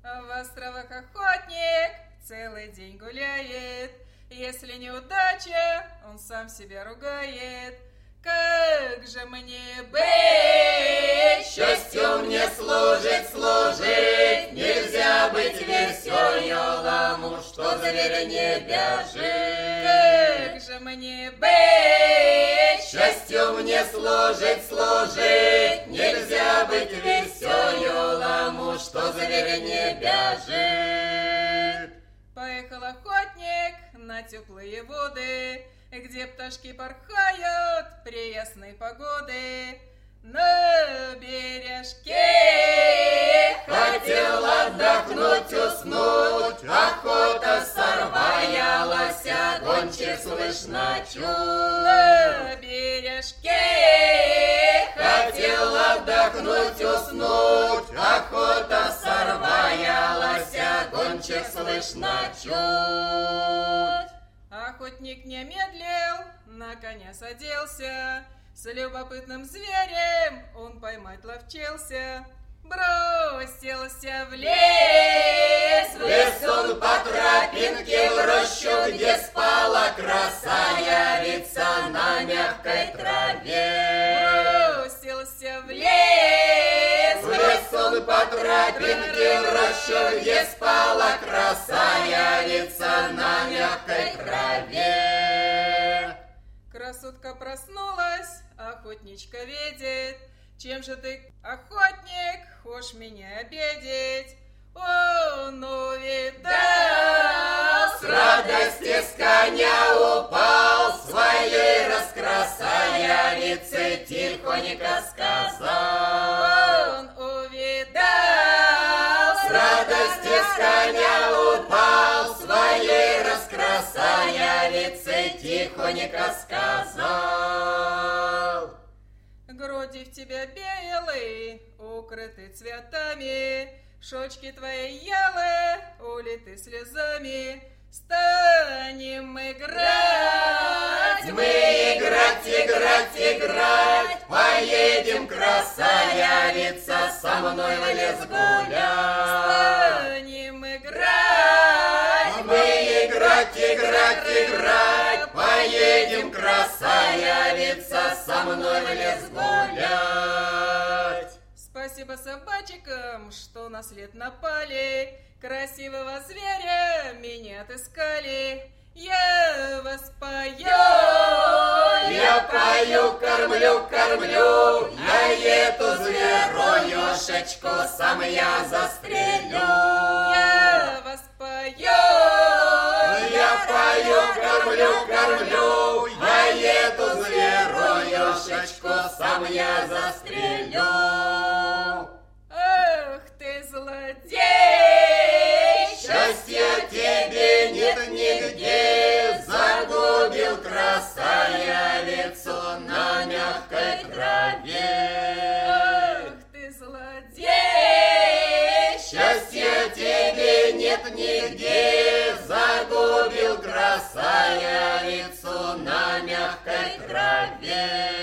В островах охотник целый день гуляет. Если неудача, он сам себя ругает. Как же мне быть? Счастью мне служить, служить, нельзя быть веселому, что зверь не бяжет. Как же мне быть? Счастью мне служить, служить, нельзя быть веселому, что зверь не бяжет. Поехал охотник на теплые воды, где пташки порхают при ясной погоды. На бережке хотел отдохнуть, уснуть, охота сорвалась, гончих слышно чуть. на бережке Хотел отдохнуть, уснуть, охота сорвалась, гончих слышно чуть. охотник не медлил, на коня садился. С любопытным зверем он поймать ловчился. Бросился в лес, В лес он по тропинке, в рощу, где спала красавица на мягкой траве. бросился в лес, В лес он по тропинке, в рощу, где спала красавица на мягкой траве. Красотка проснулась, охотничка видит. Чем же ты, охотник, хошь меня обидеть? Он увидал С радости с коня упал, своей раскрасавице тихонько сказал. Он увидал С радости с коня упал, своей раскрасавице тихонько сказал. груди в тебя белые, укрыты цветами, щечки твои ялые, улиты слезами. Станем играть, Мы играть, играть, играть, поедем, красавица, со мной в лес гулять. станем играть, Мы играть, играть, играть, поедем, красавица, со мной в лес гулять. Спасибо собачкам, что на след напали. Красивого зверя меня отыскали. Я вас пою, Я пою, кормлю, кормлю, я эту звероешечку сам я застрелю. я вас пою, Я пою, кормлю, кормлю, я эту звероешечку сам я застрелю. ах ты злодей! Счастья тебе нет нигде, загубил красавицу на мягкой траве. Ах ты злодей! Счастья тебе нет нигде, загубил красавицу на мягкой траве.